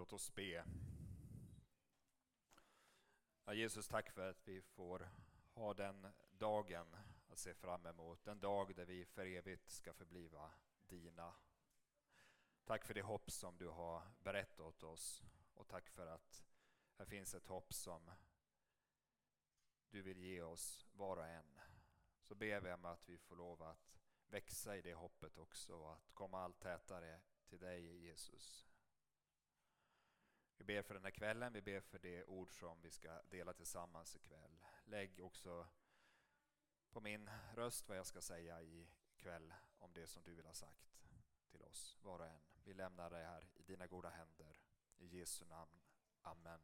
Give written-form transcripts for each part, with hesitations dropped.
Låt oss be. Ja, Jesus, tack för att vi får ha den dagen att se fram emot. En dag där vi för evigt ska förbliva dina. Tack för det hopp som du har berättat åt oss. Och tack för att här finns ett hopp som du vill ge oss var och en. Så ber vi om att vi får lov att växa i det hoppet också och att komma allt tätare till dig, Jesus. Vi ber för den här kvällen, vi ber för det ord som vi ska dela tillsammans ikväll. Lägg också på min röst vad jag ska säga ikväll om det som du vill ha sagt till oss, var och en. Vi lämnar det här i dina goda händer. I Jesu namn. Amen.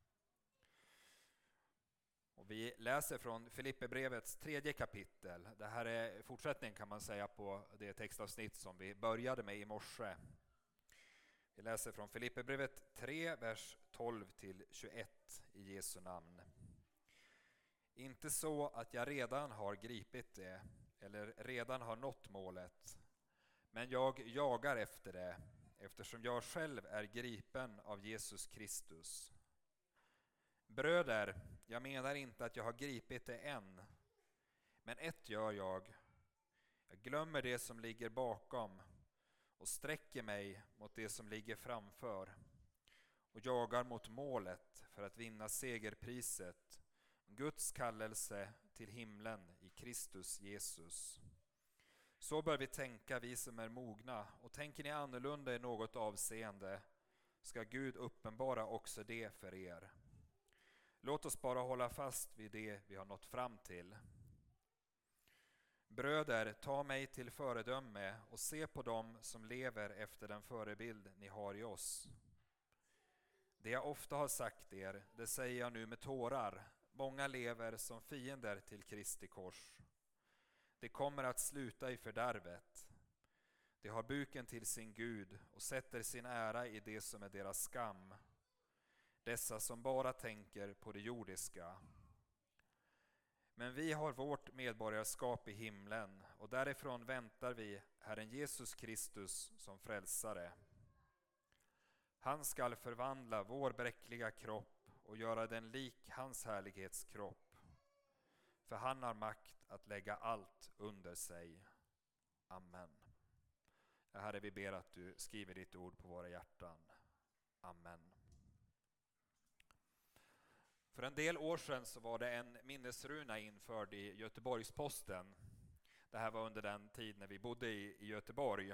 Och vi läser från Filipperbrevets 3:e kapitel. Det här är fortsättningen kan man säga på det textavsnitt som vi började med i morse. Vi läser från Filipperbrevet 3, vers 12-21 i Jesu namn. Inte så att jag redan har gripit det eller redan har nått målet, men jag jagar efter det eftersom jag själv är gripen av Jesus Kristus. Bröder, jag menar inte att jag har gripit det än, men ett gör jag. Jag glömmer det som ligger bakom och sträcker mig mot det som ligger framför och jagar mot målet för att vinna segerpriset, Guds kallelse till himlen i Kristus Jesus. Så bör vi tänka, vi som är mogna, och tänker ni annorlunda i något avseende ska Gud uppenbara också det för er. Låt oss bara hålla fast vid det vi har nått fram till. Bröder, ta mig till föredöme och se på dem som lever efter den förebild ni har i oss. Det jag ofta har sagt er, det säger jag nu med tårar. Många lever som fiender till Kristi kors. Det kommer att sluta i fördärvet. De har buken till sin Gud och sätter sin ära i det som är deras skam. Dessa som bara tänker på det jordiska. Men vi har vårt medborgarskap i himlen och därifrån väntar vi Herren Jesus Kristus som frälsare. Han skall förvandla vår bräckliga kropp och göra den lik hans härlighetskropp. För han har makt att lägga allt under sig. Amen. Herre, vi ber att du skriver ditt ord på våra hjärtan. Amen. För en del år sedan så var det en minnesruna införd i Göteborgs-Posten. Det här var under den tid när vi bodde i Göteborg.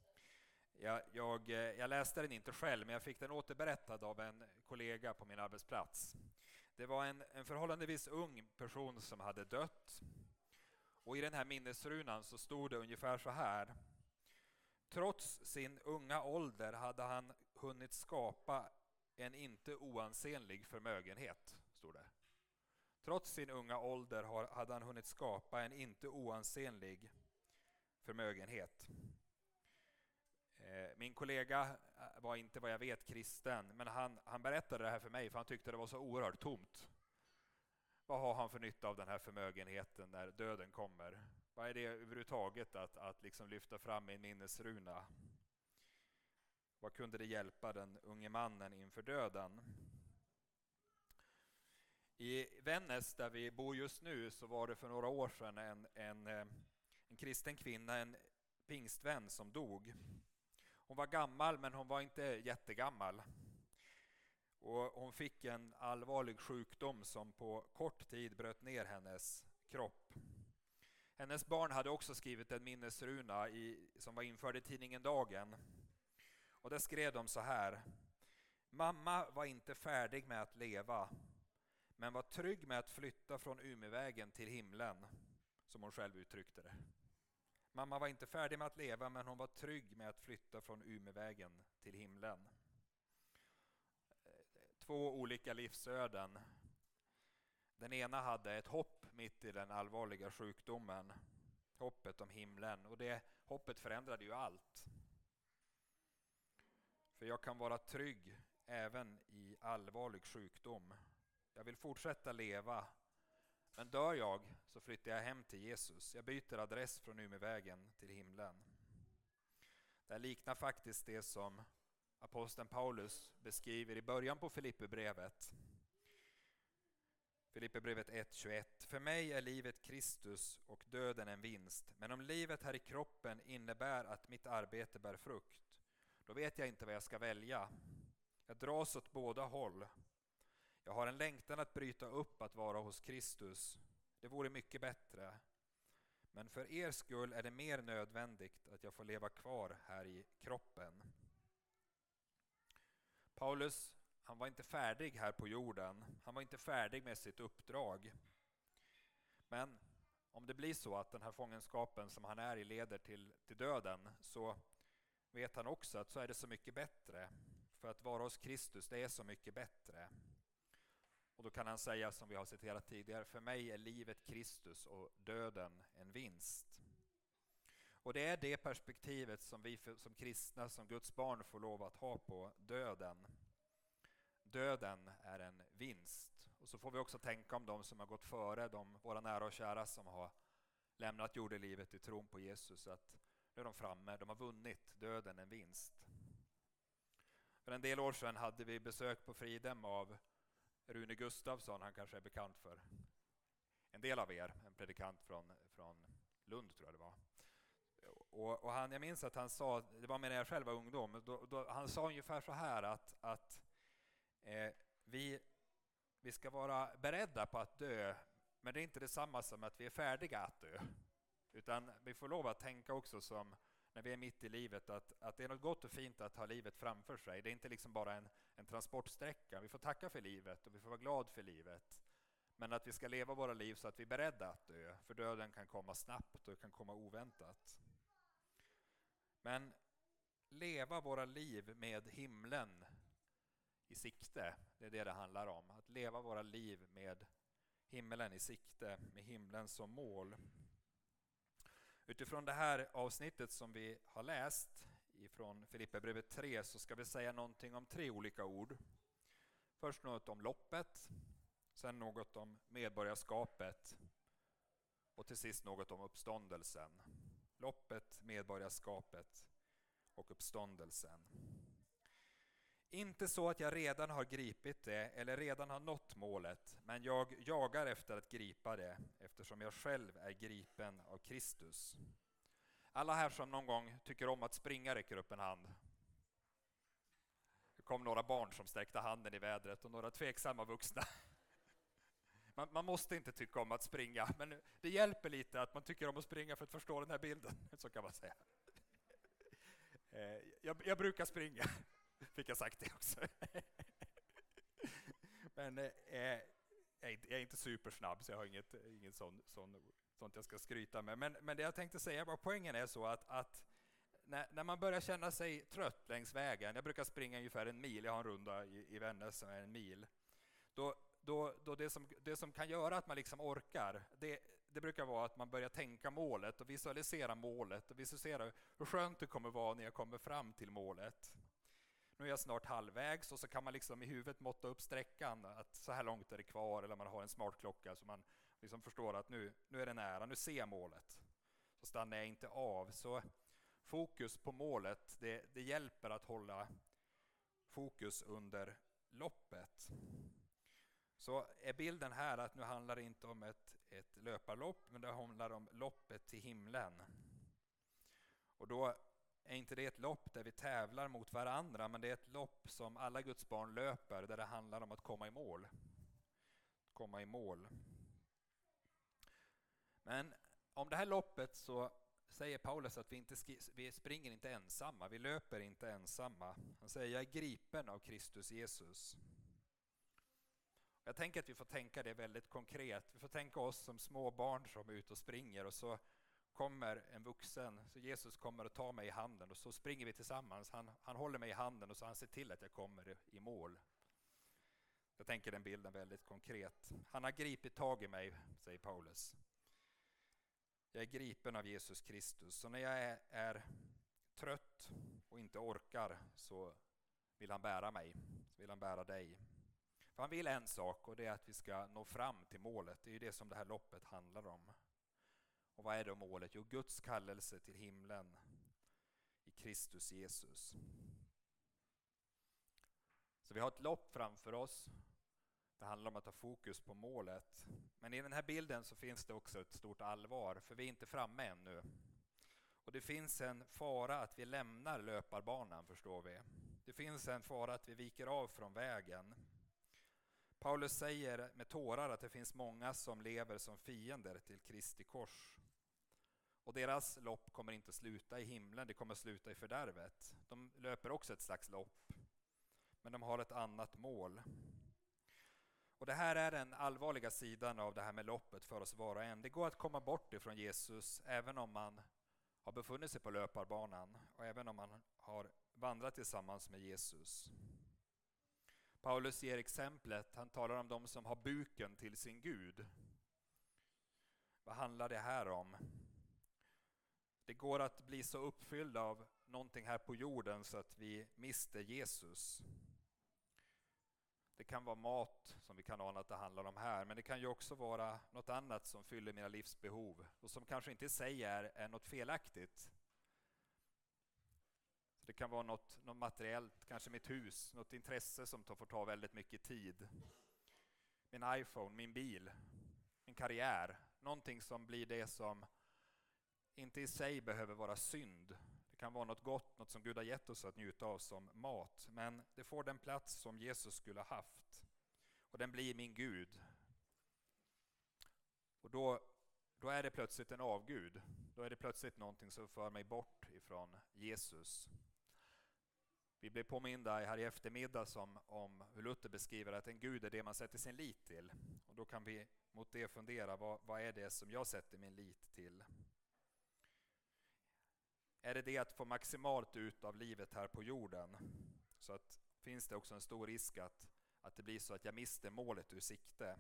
Jag läste den inte själv, men jag fick den återberättad av en kollega på min arbetsplats. Det var en förhållandevis ung person som hade dött. Och i den här minnesrunan så stod det ungefär så här. Trots sin unga ålder hade han hunnit skapa en inte oansenlig förmögenhet, stod det. Trots sin unga ålder hade han hunnit skapa en inte oansenlig förmögenhet. Min kollega var inte vad jag vet kristen, men han berättade det här för mig för han tyckte det var så oerhört tomt. Vad har han för nytta av den här förmögenheten när döden kommer? Vad är det överhuvudtaget att liksom lyfta fram i en minnesruna? Vad kunde det hjälpa den unge mannen inför döden? I Vännäs där vi bor just nu så var det för några år sedan en kristen kvinna, en pingstvän som dog. Hon var gammal men hon var inte jättegammal. Och hon fick en allvarlig sjukdom som på kort tid bröt ner hennes kropp. Hennes barn hade också skrivit en minnesruna som var införd i tidningen Dagen. Och där skrev de så här. Mamma var inte färdig med att leva, men var trygg med att flytta från Umevägen till himlen, som hon själv uttryckte det. Mamma var inte färdig med att leva, men hon var trygg med att flytta från Umevägen till himlen. 2 olika livsöden. Den ena hade ett hopp mitt i den allvarliga sjukdomen. Hoppet om himlen. Och det hoppet förändrade ju allt. För jag kan vara trygg även i allvarlig sjukdom. Jag vill fortsätta leva. Men dör jag så flyttar jag hem till Jesus. Jag byter adress från Umevägen till himlen. Det liknar faktiskt det som aposteln Paulus beskriver i början på Filippibrevet 1:21. För mig är livet Kristus och döden en vinst. Men om livet här i kroppen innebär att mitt arbete bär frukt, då vet jag inte vad jag ska välja. Jag dras åt båda håll. Jag har en längtan att bryta upp att vara hos Kristus. Det vore mycket bättre. Men för er skull är det mer nödvändigt att jag får leva kvar här i kroppen. Paulus, han var inte färdig här på jorden. Han var inte färdig med sitt uppdrag. Men om det blir så att den här fångenskapen som han är i leder till döden, så vet han också att så är det så mycket bättre. För att vara hos Kristus, det är så mycket bättre. Och då kan han säga, som vi har citerat tidigare, för mig är livet Kristus och döden en vinst. Och det är det perspektivet som vi som kristna, som Guds barn får lov att ha på döden. Döden är en vinst. Och så får vi också tänka om de som har gått före, våra nära och kära som har lämnat jordelivet i tron på Jesus, att nu är de framme, de har vunnit, döden en vinst. För en del år sedan hade vi besök på Fridhem av Rune Gustafsson, han kanske är bekant för en del av er, en predikant från Lund tror jag det var. Och jag minns att han sa, det var när jag själv var ungdom, han sa ungefär så här att vi ska vara beredda på att dö, men det är inte detsamma som att vi är färdiga att dö. Utan vi får lov att tänka också som när vi är mitt i livet att det är något gott och fint att ha livet framför sig. Det är inte liksom bara en transportsträcka. Vi får tacka för livet och vi får vara glad för livet. Men att vi ska leva våra liv så att vi är beredda att dö. För döden kan komma snabbt och kan komma oväntat. Men leva våra liv med himlen i sikte, det är det handlar om. Att leva våra liv med himlen i sikte, med himlen som mål. Utifrån det här avsnittet som vi har läst ifrån Filippibrevet 3 så ska vi säga någonting om 3 olika ord. Först något om loppet, sen något om medborgarskapet och till sist något om uppståndelsen. Loppet, medborgarskapet och uppståndelsen. Inte så att jag redan har gripit det eller redan har nått målet, men jag jagar efter att gripa det eftersom jag själv är gripen av Kristus. Alla här som någon gång tycker om att springa räcker upp en hand. Det kom några barn som sträckte handen i vädret och några tveksamma vuxna. Man måste inte tycka om att springa, men det hjälper lite att man tycker om att springa för att förstå den här bilden, så kan man säga. Jag brukar springa. Fick jag sagt det också. Men jag är inte supersnabb så jag har inget sånt jag ska skryta med. Men det jag tänkte säga var poängen är så att när man börjar känna sig trött längs vägen, jag brukar springa ungefär 1 mil, jag har en runda i Vännäs som är 1 mil. Då det som kan göra att man liksom orkar, det brukar vara att man börjar tänka målet och visualisera målet och visualisera hur skönt det kommer vara när jag kommer fram till målet. Nu är jag snart halvvägs och så kan man liksom i huvudet måtta upp sträckan att så här långt är det kvar, eller man har en smart klocka så man liksom förstår att nu är det nära, nu ser jag målet. Så stannar jag inte av. Så fokus på målet, det hjälper att hålla fokus under loppet. Så är bilden här att nu handlar det inte om ett löparlopp, men det handlar om loppet till himlen. Och då är inte det ett lopp där vi tävlar mot varandra, men det är ett lopp som alla Guds barn löper, där det handlar om att komma i mål. Komma i mål. Men om det här loppet så säger Paulus att vi springer inte ensamma, vi löper inte ensamma. Han säger, jag är gripen av Kristus Jesus. Jag tänker att vi får tänka det väldigt konkret. Vi får tänka oss som små barn som är ute och springer och så kommer en vuxen, så Jesus kommer att ta mig i handen och så springer vi tillsammans. Han håller mig i handen och så han ser till att jag kommer i mål. Jag tänker den bilden väldigt konkret. Han har gripit tag i mig, säger Paulus. Jag är gripen av Jesus Kristus. Så när jag är trött och inte orkar så vill han bära mig. Så vill han bära dig. För han vill en sak och det är att vi ska nå fram till målet. Det är ju det som det här loppet handlar om. Och vad är då målet? Jo, Guds kallelse till himlen i Kristus Jesus. vi har ett lopp framför oss. Det handlar om att ha fokus på målet. Men i den här bilden så finns det också ett stort allvar, för vi är inte framme ännu. Och det finns en fara att vi lämnar löparbanan, förstår vi. Det finns en fara att vi viker av från vägen. Paulus säger med tårar att det finns många som lever som fiender till Kristi kors. Och deras lopp kommer inte att sluta i himlen, det kommer att sluta i fördärvet. De löper också ett slags lopp, men de har ett annat mål. Och det här är den allvarliga sidan av det här med loppet för oss var och en. Det går att komma bort ifrån Jesus även om man har befunnit sig på löparbanan och även om man har vandrat tillsammans med Jesus. Paulus ger exemplet, han talar om de som har buken till sin Gud. Vad handlar det här om? Det går att bli så uppfylld av någonting här på jorden så att vi mister Jesus. Det kan vara mat som vi kan ana att det handlar om här, men det kan ju också vara något annat som fyller mina livsbehov och som kanske inte i sig är något felaktigt. Så det kan vara något materiellt, kanske mitt hus, något intresse som får ta väldigt mycket tid. Min iPhone, min bil, min karriär, någonting som blir det som inte i sig behöver vara synd. Det kan vara något gott, något som Gud har gett oss att njuta av som mat. Men det får den plats som Jesus skulle ha haft. Och den blir min Gud. Och då är det plötsligt en avgud. Då är det plötsligt någonting som för mig bort ifrån Jesus. Vi blir påminda här i eftermiddag om hur Luther beskriver att en Gud är det man sätter sin lit till. Och då kan vi mot det fundera, vad är det som jag sätter min lit till? Är det att få maximalt ut av livet här på jorden? Så att finns det också en stor risk att det blir så att jag mister målet ur sikte.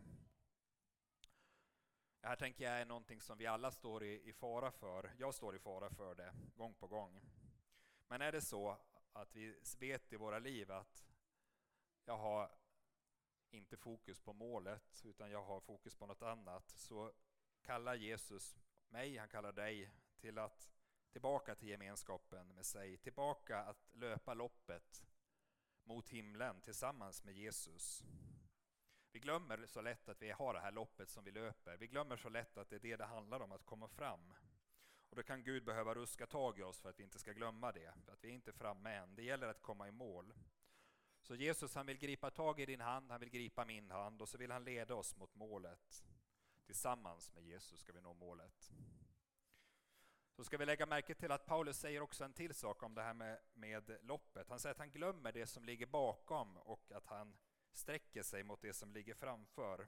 Det här tänker jag är någonting som vi alla står i fara för. Jag står i fara för det gång på gång. Men är det så att vi vet i våra liv att jag har inte fokus på målet utan jag har fokus på något annat, så kallar Jesus mig, han kallar dig till att tillbaka till gemenskapen med sig, tillbaka att löpa loppet mot himlen tillsammans med Jesus. Vi glömmer så lätt att vi har det här loppet som vi löper. Vi glömmer så lätt att det är det handlar om, att komma fram. Och då kan Gud behöva ruska tag i oss för att vi inte ska glömma det, för att vi är inte framme än. Det gäller att komma i mål. Så Jesus, han vill gripa tag i din hand, han vill gripa min hand och så vill han leda oss mot målet. Tillsammans med Jesus ska vi nå målet. Så ska vi lägga märke till att Paulus säger också en till sak om det här med loppet. Han säger att han glömmer det som ligger bakom och att han sträcker sig mot det som ligger framför.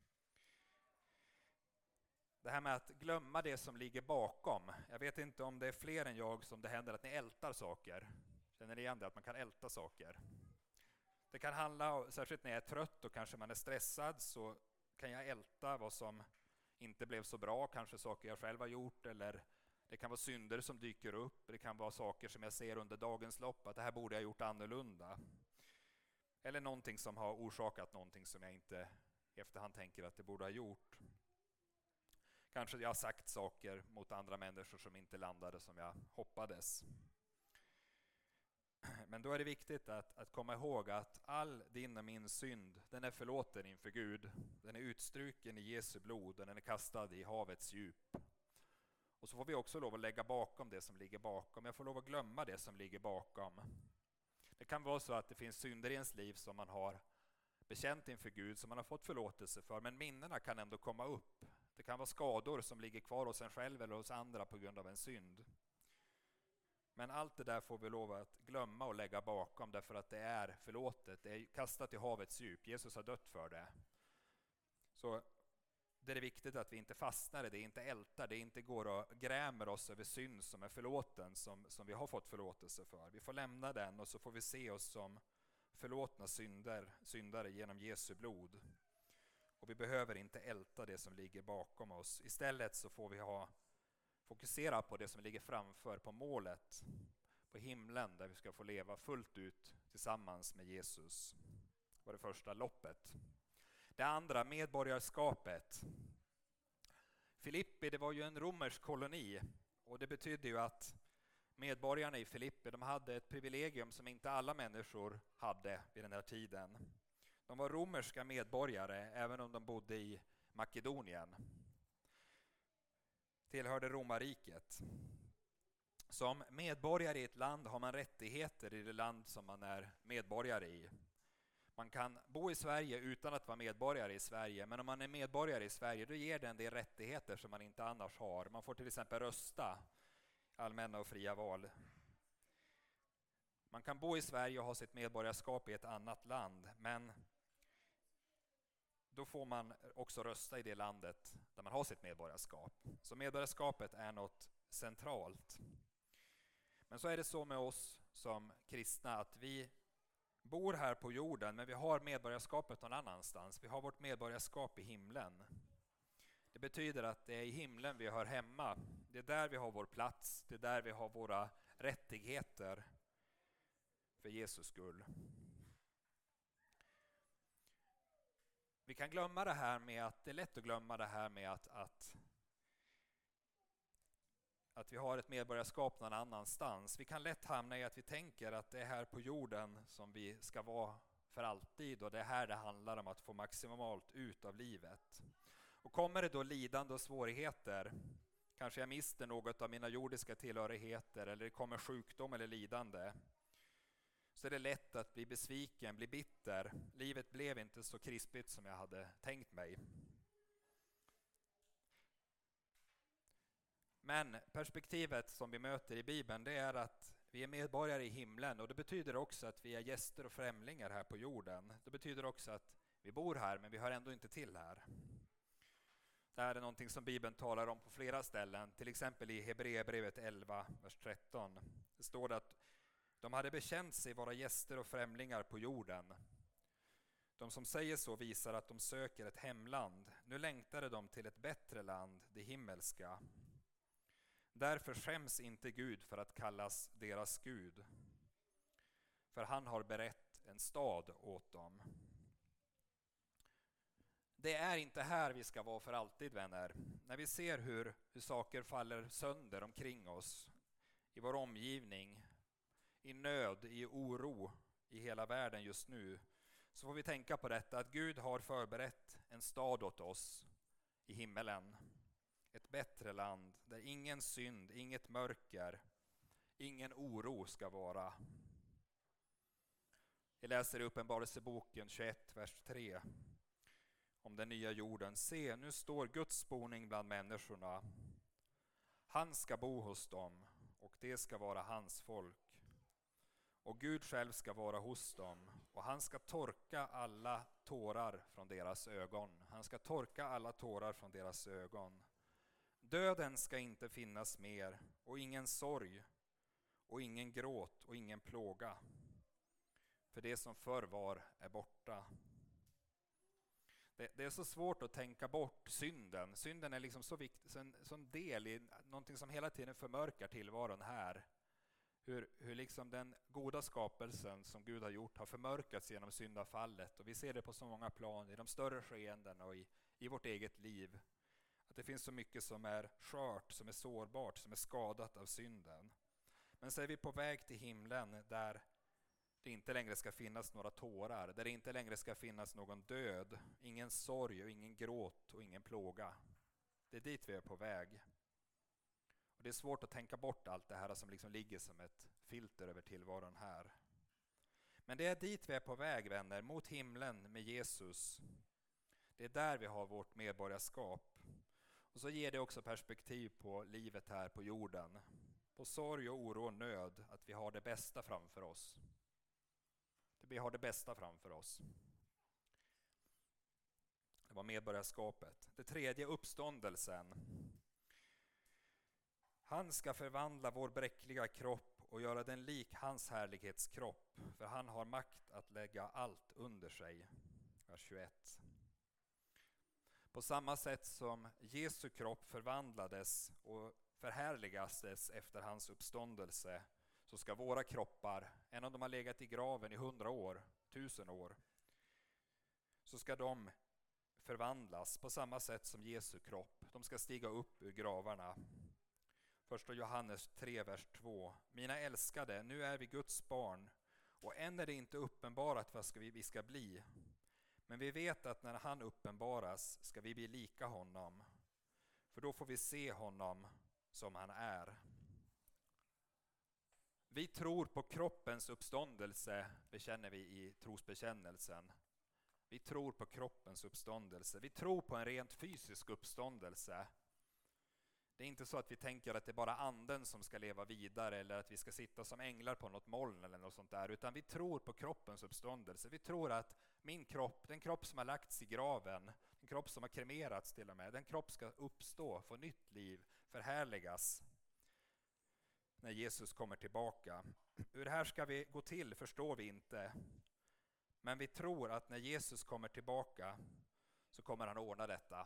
Det här med att glömma det som ligger bakom. Jag vet inte om det är fler än jag som det händer att ni ältar saker. Känner ni igen det, att man kan älta saker? Det kan handla, särskilt när jag är trött och kanske man är stressad, så kan jag älta vad som inte blev så bra. Kanske saker jag själv har gjort, eller det kan vara synder som dyker upp. Det kan vara saker som jag ser under dagens lopp, att det här borde jag gjort annorlunda. Eller någonting som har orsakat någonting som jag inte i efterhand tänker att det borde ha gjort. Kanske jag har sagt saker mot andra människor som inte landade som jag hoppades. Men då är det viktigt att komma ihåg att all din och min synd, den är förlåten inför Gud. Den är utstruken i Jesu blod och den är kastad i havets djup. Och så får vi också lov att lägga bakom det som ligger bakom. Jag får lov att glömma det som ligger bakom. Det kan vara så att det finns synder i ens liv som man har bekänt inför Gud, som man har fått förlåtelse för, men minnena kan ändå komma upp. Det kan vara skador som ligger kvar hos en själv eller hos andra på grund av en synd. Men allt det där får vi lov att glömma och lägga bakom, därför att det är förlåtet. Det är kastat i havets djup. Jesus har dött för det. Så det är viktigt att vi inte fastnar i det, inte ältar det, inte går och grämer oss över synd som är förlåten, som vi har fått förlåtelse för. Vi får lämna den och så får vi se oss som förlåtna syndare genom Jesu blod. Och vi behöver inte älta det som ligger bakom oss. Istället så får vi fokusera på det som ligger framför, på målet, på himlen, där vi ska få leva fullt ut tillsammans med Jesus. Det var det första, loppet. Det andra, medborgarskapet. Filippi, det var ju en romersk koloni, och det betydde ju att Medborgarna i Filippi, de hade ett privilegium som inte alla människor hade vid den här tiden. De var romerska medborgare även om de bodde i Makedonien. Tillhörde romarriket. Som medborgare i ett land har man rättigheter i det land som man är medborgare i. Man kan bo i Sverige utan att vara medborgare i Sverige, men om man är medborgare i Sverige då ger det en del rättigheter som man inte annars har. Man får till exempel rösta i allmänna och fria val. Man kan bo i Sverige och ha sitt medborgarskap i ett annat land, men då får man också rösta i det landet där man har sitt medborgarskap. Så medborgarskapet är något centralt. Men så är det så med oss som kristna att vi bor här på jorden, men vi har medborgarskapet någon annanstans. Vi har vårt medborgarskap i himlen. Det betyder att det är i himlen vi hör hemma. Det är där vi har vår plats. Det är där vi har våra rättigheter för Jesus skull. Vi kan glömma det här med att det är lätt att glömma det här med att vi har ett medborgarskap någon annanstans. Vi kan lätt hamna i att vi tänker att det är här på jorden som vi ska vara för alltid och det är här det handlar om att få maximalt ut av livet. Och kommer det då lidande och svårigheter, kanske jag mister något av mina jordiska tillhörigheter eller det kommer sjukdom eller lidande, så är det lätt att bli besviken, bli bitter. Livet blev inte så krispigt som jag hade tänkt mig. Men perspektivet som vi möter i Bibeln, det är att vi är medborgare i himlen och det betyder också att vi är gäster och främlingar här på jorden. Det betyder också att vi bor här men vi hör ändå inte till här. Det här är någonting som Bibeln talar om på flera ställen, till exempel i Hebreerbrevet 11, vers 13. Det står det att de hade bekänt sig vara gäster och främlingar på jorden. De som säger så visar att de söker ett hemland. Nu längtade de till ett bättre land, det himmelska. Därför skäms inte Gud för att kallas deras Gud. För han har berett en stad åt dem. Det är inte här vi ska vara för alltid, vänner. När vi ser hur saker faller sönder omkring oss, i vår omgivning, i nöd, i oro i hela världen just nu, så får vi tänka på detta att Gud har förberett en stad åt oss i himmelen. Ett bättre land där ingen synd, inget mörker, ingen oro ska vara. Vi läser i Uppenbarelseboken 21, vers 3 om den nya jorden. Se, nu står Guds boning bland människorna. Han ska bo hos dem och det ska vara hans folk. Och Gud själv ska vara hos dem och han ska torka alla tårar från deras ögon. Han ska torka alla tårar från deras ögon. Döden ska inte finnas mer och ingen sorg och ingen gråt och ingen plåga. För det som förr var är borta. Det är så svårt att tänka bort synden. Synden är liksom så viktig, som del i någonting som hela tiden förmörkar tillvaron här. Hur liksom den goda skapelsen som Gud har gjort har förmörkats genom syndafallet. Och vi ser det på så många plan, i de större skeenden och i vårt eget liv. Att det finns så mycket som är skört, som är sårbart, som är skadat av synden. Men så är vi på väg till himlen där det inte längre ska finnas några tårar. Där det inte längre ska finnas någon död, ingen sorg och ingen gråt och ingen plåga. Det är dit vi är på väg. Och det är svårt att tänka bort allt det här som liksom ligger som ett filter över tillvaron här. Men det är dit vi är på väg, vänner, mot himlen med Jesus. Det är där vi har vårt medborgarskap. Och så ger det också perspektiv på livet här på jorden. På sorg och oro och nöd, att vi har det bästa framför oss. Vi har det bästa framför oss. Det var medborgarskapet. Det tredje, uppståndelsen. Han ska förvandla vår bräckliga kropp och göra den lik hans härlighetskropp, för han har makt att lägga allt under sig. Vers 21. På samma sätt som Jesu kropp förvandlades och förhärligades efter hans uppståndelse, så ska våra kroppar, även om de har legat i graven i 100 år, 1000 år, så ska de förvandlas på samma sätt som Jesu kropp. De ska stiga upp ur gravarna. Första Johannes 3, vers 2. Mina älskade, nu är vi Guds barn, och än är det inte uppenbarat vad vi ska bli. Men vi vet att när han uppenbaras ska vi bli lika honom, för då får vi se honom som han är. Vi tror på kroppens uppståndelse, bekänner vi i trosbekännelsen. Vi tror på kroppens uppståndelse. Vi tror på en rent fysisk uppståndelse. Det är inte så att vi tänker att det är bara anden som ska leva vidare, eller att vi ska sitta som änglar på något moln eller något sånt där, utan vi tror på kroppens uppståndelse. Vi tror att min kropp, den kropp som har lagts i graven, den kropp som har kremerats till och med, den kropp ska uppstå, få nytt liv, förhärligas när Jesus kommer tillbaka. Hur det här ska vi gå till förstår vi inte. Men vi tror att när Jesus kommer tillbaka så kommer han ordna detta.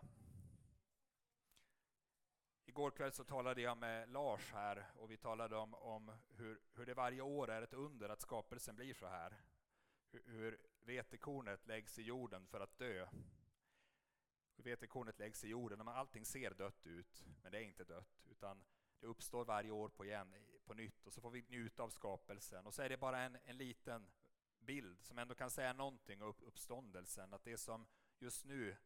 Igår kväll så talade jag med Lars här, och vi talade om hur det varje år är ett under att skapelsen blir så här. Hur vetekornet läggs i jorden för att dö. Hur vetekornet läggs i jorden, och allting ser dött ut, men det är inte dött, utan det uppstår varje år på nytt, och så får vi njuta av skapelsen. Och så är det bara en liten bild som ändå kan säga någonting om uppståndelsen, att det som just nu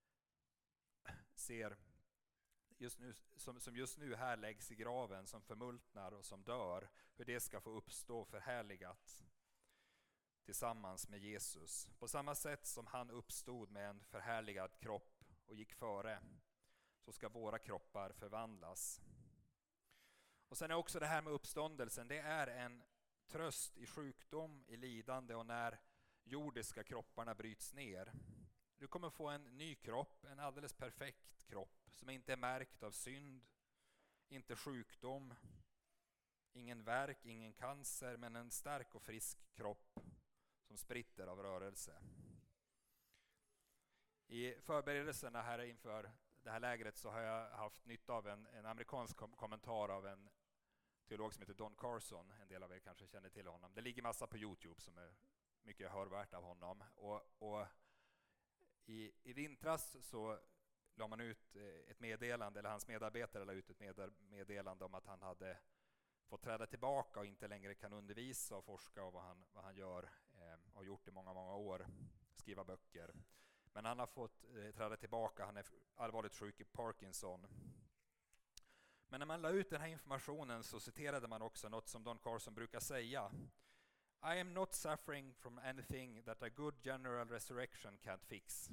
här läggs i graven, som förmultnar och som dör, hur det ska få uppstå förhärligat tillsammans med Jesus. På samma sätt som han uppstod med en förhärligad kropp och gick före, så ska våra kroppar förvandlas. Och sen är också det här med uppståndelsen, det är en tröst i sjukdom, i lidande och när jordiska kropparna bryts ner. Du kommer få en ny kropp, en alldeles perfekt kropp som inte är märkt av synd, inte sjukdom, ingen värk, ingen cancer, men en stark och frisk kropp som spritter av rörelse. I förberedelserna här inför det här lägret så har jag haft nytta av en amerikansk kommentar av en teolog som heter Don Carson. En del av er kanske känner till honom. Det ligger massa på YouTube som är mycket hörvärt av honom. Och i vintras så la man ut ett meddelande, eller hans medarbetare la ut ett meddelande om att han hade fått träda tillbaka och inte längre kan undervisa och forska och vad han gör, har gjort i många, många år, skriva böcker. Men han har fått träda tillbaka, han är allvarligt sjuk i Parkinson. Men när man la ut den här informationen så citerade man också något som Don Carson brukar säga. I am not suffering from anything that a good general resurrection can't fix.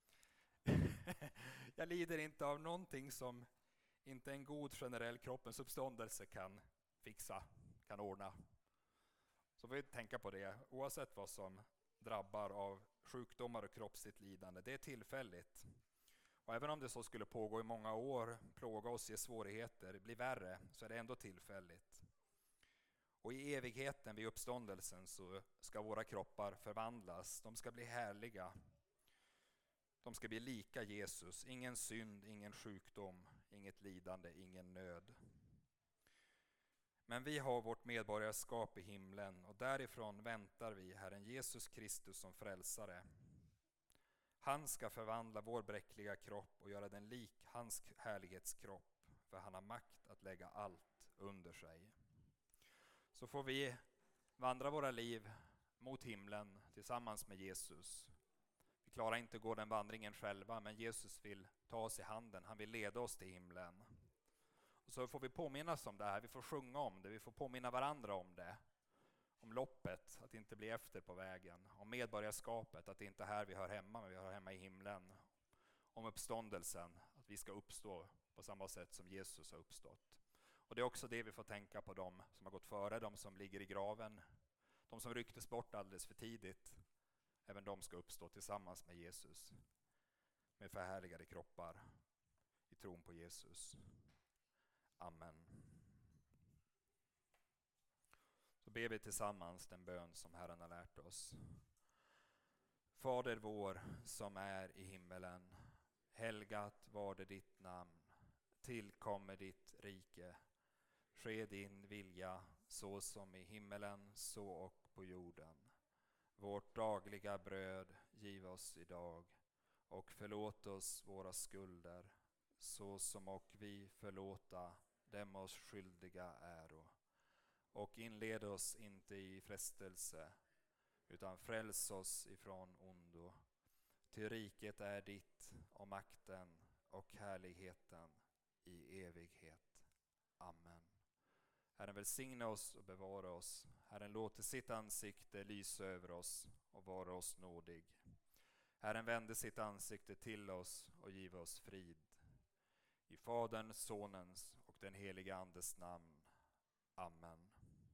Jag lider inte av någonting som inte en god generell kroppens uppståndelse kan fixa, kan ordna. Så vi tänka på det, oavsett vad som drabbar av sjukdomar och kroppsligt lidande. Det är tillfälligt. Och även om det så skulle pågå i många år, plåga oss, ge svårigheter, bli värre, så är det ändå tillfälligt. Och i evigheten vid uppståndelsen så ska våra kroppar förvandlas. De ska bli härliga. De ska bli lika Jesus. Ingen synd, ingen sjukdom, inget lidande, ingen nöd. Men vi har vårt medborgarskap i himlen och därifrån väntar vi Herren Jesus Kristus som frälsare. Han ska förvandla vår bräckliga kropp och göra den lik hans härlighetskropp, för han har makt att lägga allt under sig. Så får vi vandra våra liv mot himlen tillsammans med Jesus. Vi klarar inte att gå den vandringen själva, men Jesus vill ta oss i handen. Han vill leda oss till himlen. Och så får vi påminnas om det här, vi får sjunga om det, vi får påminna varandra om det. Om loppet, att inte bli efter på vägen. Om medborgarskapet, att det inte är här vi hör hemma, men vi hör hemma i himlen. Om uppståndelsen, att vi ska uppstå på samma sätt som Jesus har uppstått. Och det är också det vi får tänka på, de som har gått före, de som ligger i graven. De som rycktes bort alldeles för tidigt. Även de ska uppstå tillsammans med Jesus. Med förhärligade kroppar i tron på Jesus. Amen. Så ber vi tillsammans den bön som Herren har lärt oss. Fader vår som är i himmelen. Helgat var det ditt namn. Tillkommer ditt rike. Ske din vilja så som i himmelen så och på jorden. Vårt dagliga bröd giv oss idag och förlåt oss våra skulder så som och vi förlåta dem oss skyldiga äro. Och inled oss inte i frestelse, utan fräls oss ifrån ondo. Ty riket är ditt och makten och härligheten i evighet. Amen. Herren välsigna oss och bevara oss. Herren låter sitt ansikte lysa över oss och vara oss nådig. Herren vände sitt ansikte till oss och giva oss frid. I Faderns, Sonens och den heliga Andes namn. Amen.